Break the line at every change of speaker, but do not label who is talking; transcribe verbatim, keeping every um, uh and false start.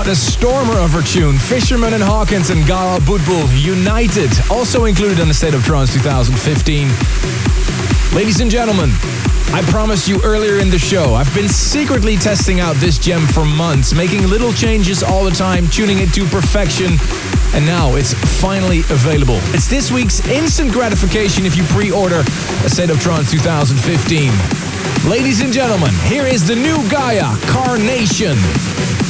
What a stormer of a tune. Fisherman and Hawkins and Gaia Budbul United, also included on the State of Trance twenty fifteen. Ladies and gentlemen, I promised you earlier in the show, I've been secretly testing out this gem for months, making little changes all the time, tuning it to perfection, and now it's finally available. It's this week's instant gratification if you pre-order a State of Trance twenty fifteen. Ladies and gentlemen, here is the new Gaia, Carnation.